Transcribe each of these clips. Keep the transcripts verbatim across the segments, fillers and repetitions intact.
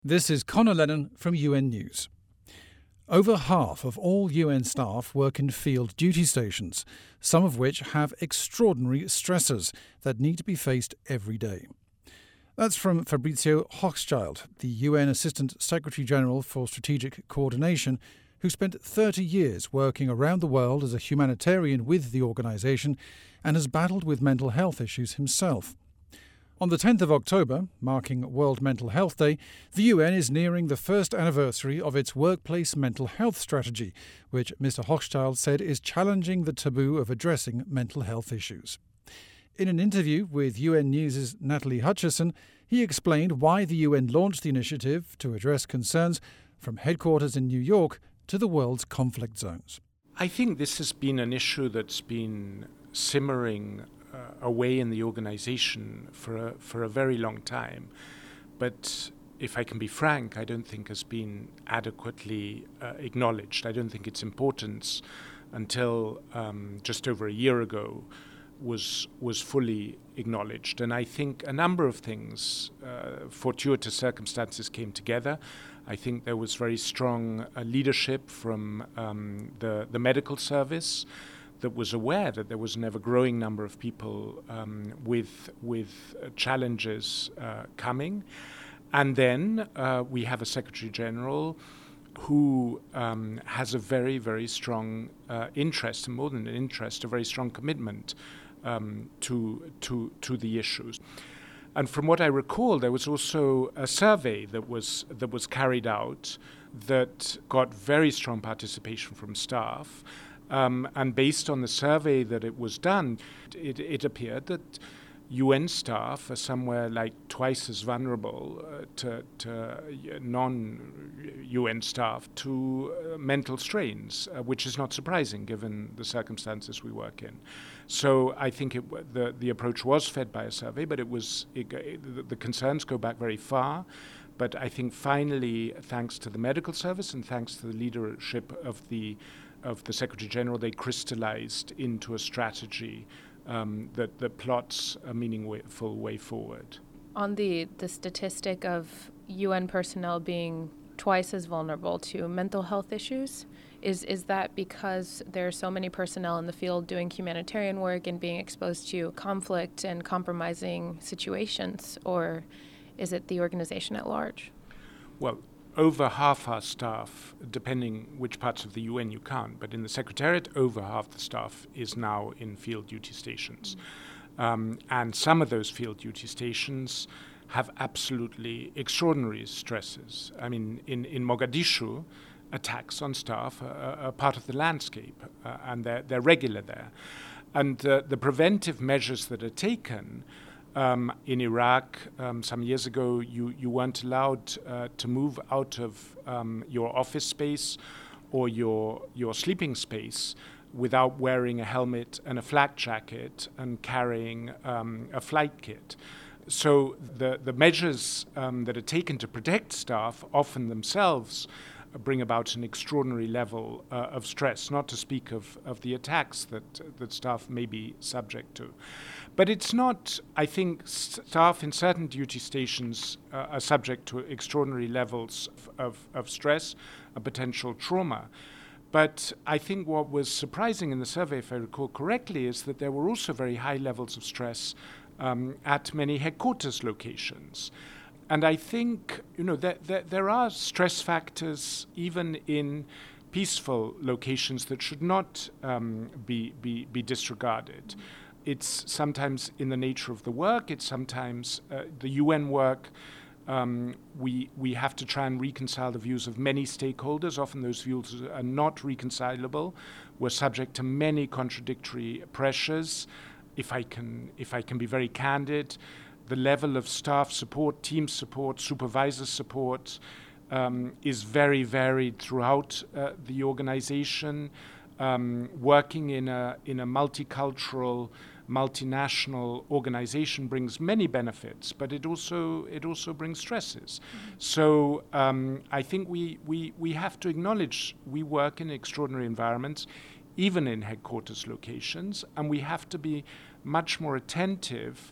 This is Conor Lennon from U N News. Over half of all U N staff work in field duty stations, some of which have extraordinary stressors that need to be faced every day. That's from Fabrizio Hochschild, the U N Assistant Secretary-General for Strategic Coordination, who spent thirty years working around the world as a humanitarian with the organisation and has battled with mental health issues himself. On the tenth of October, marking World Mental Health Day, the U N is nearing the first anniversary of its workplace mental health strategy, which Mister Hochschild said is challenging the taboo of addressing mental health issues. In an interview with U N News' Natalie Hutchison, he explained why the U N launched the initiative to address concerns from headquarters in New York to the world's conflict zones. I think this has been an issue that's been simmering uh, away in the organization for a, for a very long time. But if I can be frank, I don't think has been adequately uh, acknowledged. I don't think its importance until um, just over a year ago was was fully acknowledged. And I think a number of things, uh, fortuitous circumstances came together. I think there was very strong uh, leadership from um, the, the medical service that was aware that there was an ever-growing number of people um, with, with uh, challenges uh, coming. And then uh, we have a Secretary-General who um, has a very, very strong uh, interest, and more than an interest, a very strong commitment um, to, to, to the issues. And from what I recall, there was also a survey that was that was carried out that got very strong participation from staff. Um, and based on the survey that it was done, it, it appeared that U N staff are somewhere like twice as vulnerable uh, to, to non-U N staff to uh, mental strains, uh, which is not surprising given the circumstances we work in. So I think it, the the approach was fed by a survey, but it was it, it, the concerns go back very far. But I think finally, thanks to the medical service and thanks to the leadership of the of the Secretary General, they crystallized into a strategy Um, that, that plots a meaningful way forward. On the, the statistic of U N personnel being twice as vulnerable to mental health issues, is, is that because there are so many personnel in the field doing humanitarian work and being exposed to conflict and compromising situations, or is it the organization at large? Well, over half our staff, depending which parts of the U N you count, but in the Secretariat, over half the staff is now in field duty stations. Mm. Um, and some of those field duty stations have absolutely extraordinary stresses. I mean, in, in Mogadishu, attacks on staff are, are part of the landscape, uh, and they're, they're regular there. And uh, the preventive measures that are taken Um, in Iraq, um, some years ago, you, you weren't allowed uh, to move out of um, your office space or your your sleeping space without wearing a helmet and a flak jacket and carrying um, a flight kit. So the, the measures um, that are taken to protect staff often themselves bring about an extraordinary level uh, of stress, not to speak of, of the attacks that that staff may be subject to. But it's not, I think, staff in certain duty stations uh, are subject to extraordinary levels of, of, of stress, a potential trauma. But I think what was surprising in the survey, if I recall correctly, is that there were also very high levels of stress um, at many headquarters locations. And I think, you know, that, that there are stress factors even in peaceful locations that should not um, be, be, be disregarded. Mm-hmm. It's sometimes in the nature of the work, it's sometimes uh, the U N work. Um, we, we have to try and reconcile the views of many stakeholders. Often those views are not reconcilable. We're subject to many contradictory pressures. If I can, if I can be very candid, the level of staff support, team support, supervisor support um, is very varied throughout uh, the organization. Um, working in a in a multicultural, multinational organization brings many benefits, but it also it also brings stresses. Mm-hmm. So um, I think we, we we have to acknowledge we work in extraordinary environments, even in headquarters locations, and we have to be much more attentive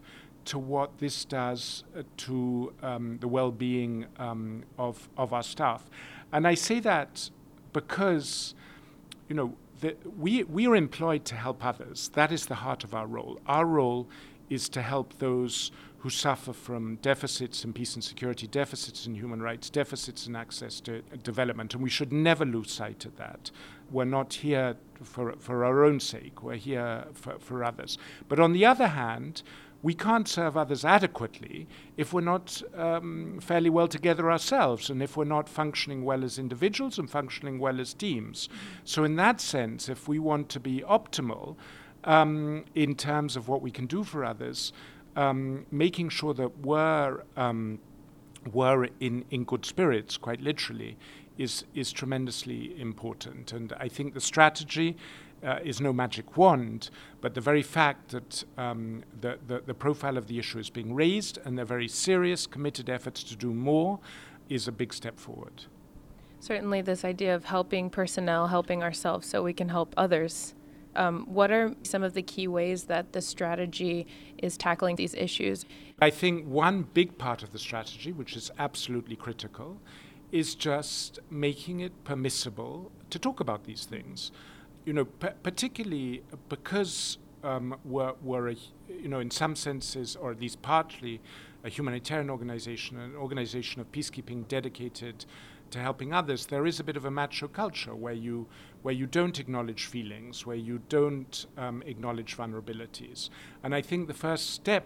to what this does uh, to um, the well-being um, of of our staff. And I say that because, you know, the, we we are employed to help others. That is the heart of our role. Our role is to help those who suffer from deficits in peace and security, deficits in human rights, deficits in access to development, and we should never lose sight of that. We're not here for for our own sake. We're here for, for others. But on the other hand, we can't serve others adequately if we're not um, fairly well together ourselves, and if we're not functioning well as individuals and functioning well as teams. Mm-hmm. So in that sense, if we want to be optimal um, in terms of what we can do for others, Um, making sure that we're, um, we're in, in good spirits, quite literally, is, is tremendously important. And I think the strategy uh, is no magic wand, but the very fact that um, the, the, the profile of the issue is being raised and the very serious, committed efforts to do more is a big step forward. Certainly this idea of helping personnel, helping ourselves so we can help others. Um, what are some of the key ways that the strategy is tackling these issues? I think one big part of the strategy, which is absolutely critical, is just making it permissible to talk about these things. You know, p- particularly because um, we're, we're a, you know, in some senses, or at least partly, a humanitarian organization, an organization of peacekeeping dedicated to helping others, there is a bit of a macho culture where you where you don't acknowledge feelings, where you don't um, acknowledge vulnerabilities. And I think the first step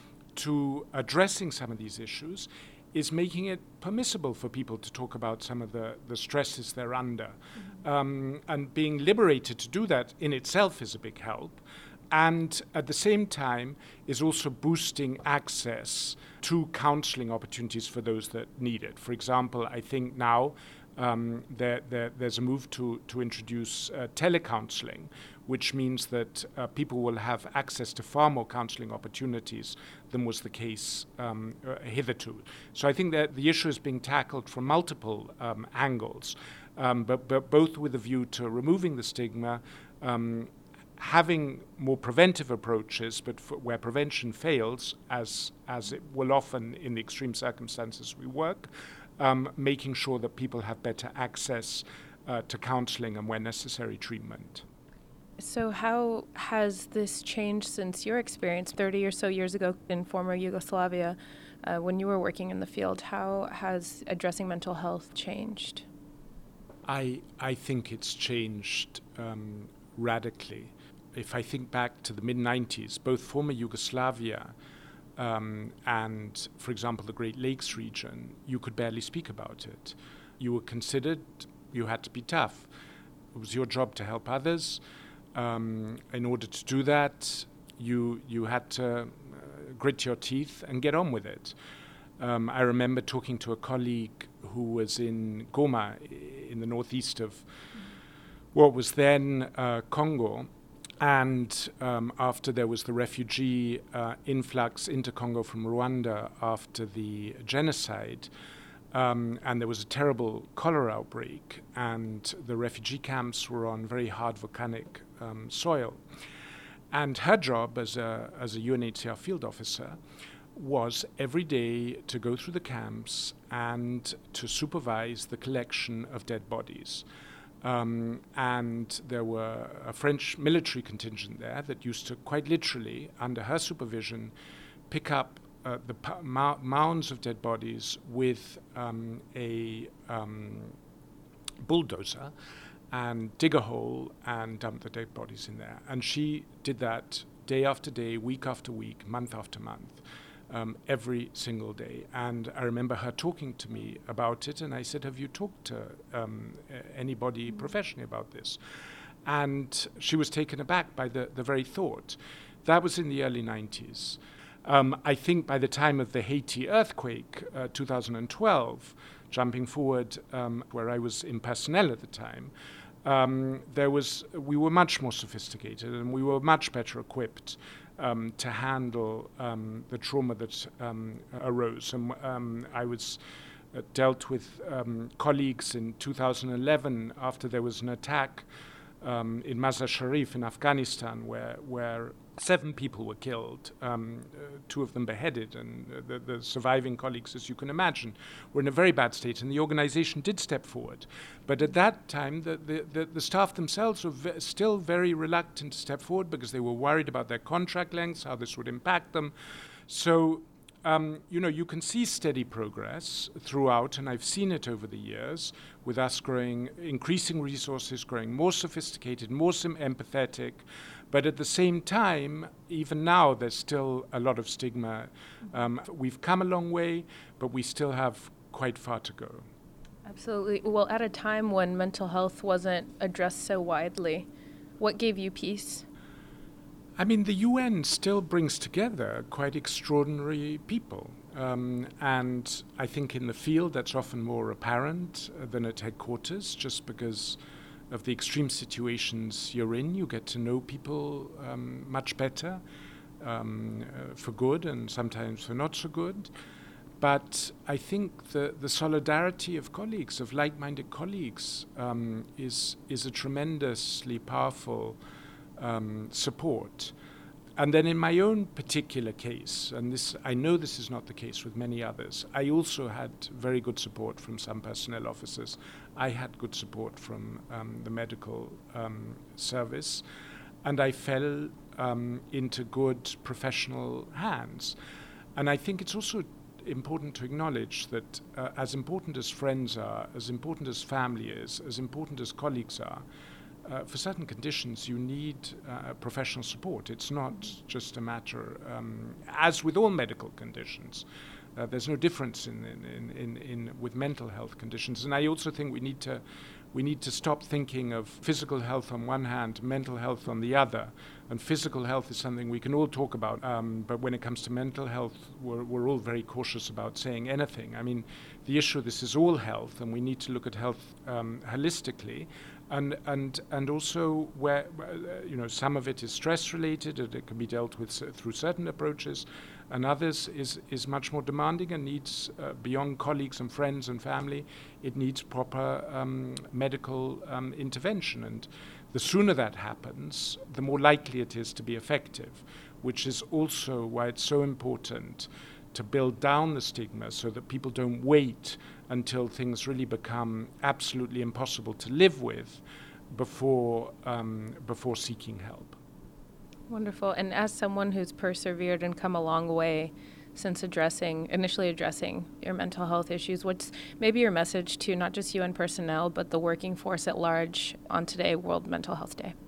to addressing some of these issues is making it permissible for people to talk about some of the, the stresses they're under. Mm-hmm. Um, and being liberated to do that in itself is a big help. And at the same time is also boosting access to counseling opportunities for those that need it. For example, I think now um, there, there, there's a move to, to introduce uh, telecounseling, which means that uh, people will have access to far more counseling opportunities than was the case um, uh, hitherto. So I think that the issue is being tackled from multiple um, angles, um, but, but both with a view to removing the stigma, um, having more preventive approaches, but for where prevention fails, as as it will often in the extreme circumstances we work, um, making sure that people have better access uh, to counseling and, where necessary, treatment. So how has this changed since your experience thirty or so years ago in former Yugoslavia, uh, when you were working in the field? How has addressing mental health changed? I I think it's changed um, radically. If I think back to the mid nineties, both former Yugoslavia um, and, for example, the Great Lakes region, you could barely speak about it. You were considered, you had to be tough. It was your job to help others. Um, in order to do that, you you had to uh, grit your teeth and get on with it. Um, I remember talking to a colleague who was in Goma, in the northeast of what was then uh, Congo. And um, after there was the refugee uh, influx into Congo from Rwanda after the genocide, um, and there was a terrible cholera outbreak, and the refugee camps were on very hard volcanic um, soil. And her job as a, as a U N H C R field officer was every day to go through the camps and to supervise the collection of dead bodies. Um, and there were a French military contingent there that used to quite literally, under her supervision, pick up uh, the p- mou- mounds of dead bodies with um, a um, bulldozer and dig a hole and dump the dead bodies in there. And she did that day after day, week after week, month after month. Um, every single day. And I remember her talking to me about it, and I said, have you talked to um, anybody mm-hmm. professionally about this? And she was taken aback by the, the very thought. That was in the early nineties. Um, I think by the time of the Haiti earthquake, uh, two thousand twelve, jumping forward um, where I was in personnel at the time, um, there was we were much more sophisticated and we were much better equipped Um, to handle um, the trauma that um, arose. And um, I was uh, dealt with um, colleagues in two thousand eleven after there was an attack um, in Mazar Sharif in Afghanistan where, where Seven people were killed, um, uh, two of them beheaded, and uh, the, the surviving colleagues, as you can imagine, were in a very bad state, and the organization did step forward. But at that time, the, the, the, the staff themselves were ve- still very reluctant to step forward because they were worried about their contract lengths, how this would impact them. So, um, you know, you can see steady progress throughout, and I've seen it over the years, with us growing, increasing resources, growing more sophisticated, more sim- empathetic. But at the same time, even now, there's still a lot of stigma. Um, we've come a long way, but we still have quite far to go. Absolutely. Well, at a time when mental health wasn't addressed so widely, what gave you peace? I mean, the U N still brings together quite extraordinary people. Um, and I think in the field that's often more apparent uh, than at headquarters, just because of the extreme situations you're in. You get to know people um, much better, um, uh, for good and sometimes for not so good. But I think the, the solidarity of colleagues, of like-minded colleagues, um, is, is a tremendously powerful um, support. And then in my own particular case, and this I know this is not the case with many others, I also had very good support from some personnel officers. I had good support from um, the medical um, service, and I fell um, into good professional hands. And I think it's also important to acknowledge that uh, as important as friends are, as important as family is, as important as colleagues are, Uh, for certain conditions, you need uh, professional support. It's not just a matter, um, as with all medical conditions, uh, there's no difference in, in, in, in with mental health conditions. And I also think we need to we need to stop thinking of physical health on one hand, mental health on the other. And physical health is something we can all talk about, um, but when it comes to mental health, we're, we're all very cautious about saying anything. I mean, the issue, this is all health, and we need to look at health um, holistically. And and and also where uh, you know some of it is stress related, and it can be dealt with uh, through certain approaches, and others is is much more demanding and needs uh, beyond colleagues and friends and family. It needs proper um, medical um, intervention, and the sooner that happens, the more likely it is to be effective. Which is also why it's so important to build down the stigma so that people don't wait until things really become absolutely impossible to live with before um, before seeking help. Wonderful. And as someone who's persevered and come a long way since addressing, initially addressing your mental health issues, what's maybe your message to not just U N personnel, but the working force at large on today, World Mental Health Day?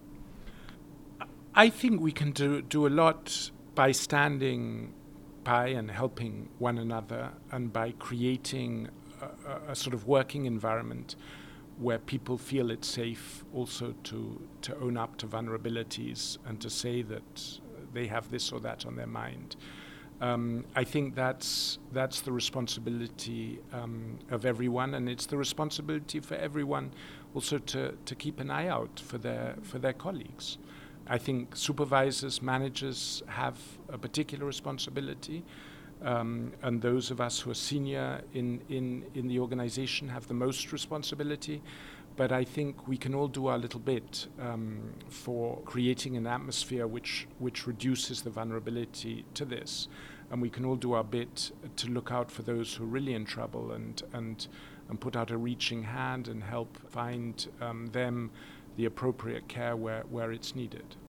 I think we can do, do a lot by standing by and helping one another, and by creating a, a sort of working environment where people feel it's safe also to, to own up to vulnerabilities and to say that they have this or that on their mind. Um, I think that's that's the responsibility um, of everyone, and it's the responsibility for everyone also to, to keep an eye out for their for their colleagues. I think supervisors, managers have a particular responsibility, um, and those of us who are senior in, in, in the organization have the most responsibility. But I think we can all do our little bit um, for creating an atmosphere which, which reduces the vulnerability to this. And we can all do our bit to look out for those who are really in trouble, and, and, and put out a reaching hand and help find um, them the appropriate care where, where it's needed.